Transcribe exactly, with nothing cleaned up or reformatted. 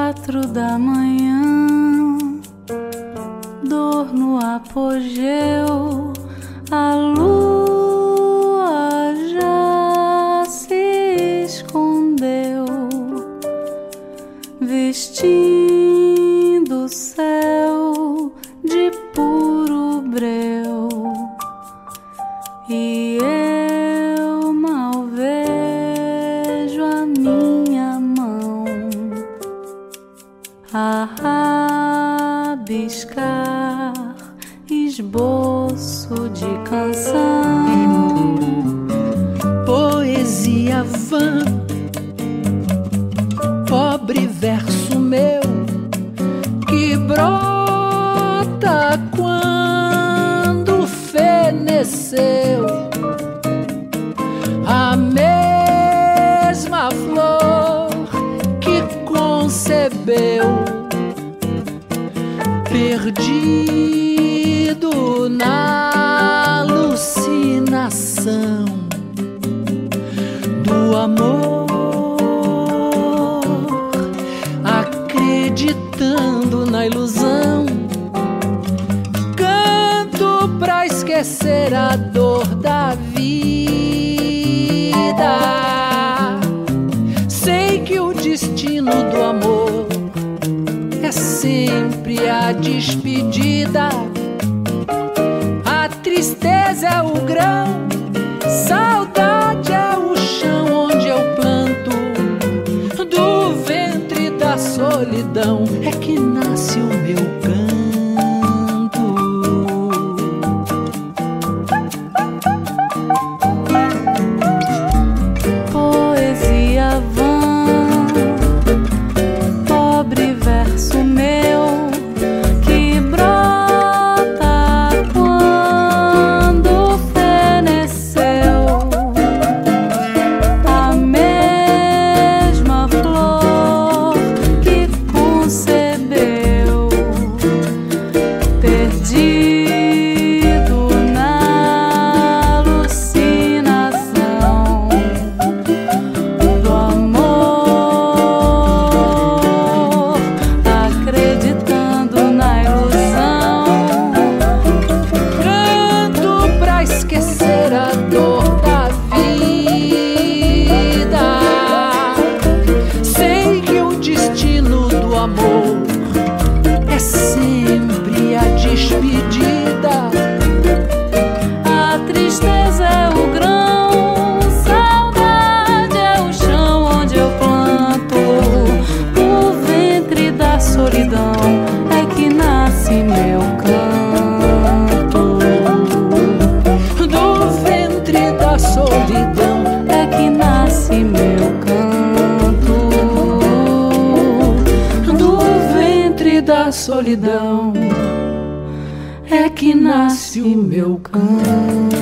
Quatro da manhã, dor no apogeu, a lua já se escondeu, vestindo o céu de puro breu, e eu mal vejo a minha mão a rabiscar esboço de canção. Poesia vã, pobre verso meu, que brota quando feneceu a mesma flor que concebeu, perdido na alucinação do amor, acreditando na ilusão. Canto pra esquecer a dor da vida. Sei que o destino do amor é sempre a despedida. A tristeza é o grão, saudade é o chão onde eu planto. Do ventre da solidão é que nasce o meu canto. Poesia vã, pobre verso meu, que brota quando feneceu a mesma flor que concebeu, perdido na alucinação do amor, acreditando na ilusão. Canto pra esquecer a dor da vida. Sei que o destino do amor é sempre a despedida. A tristeza é o grão, saudade é o chão onde eu planto. O ventre da solidão é que nasce meu canto. Do ventre da solidão É que nasce meu canto. do ventre da solidão É que nasce o meu canto.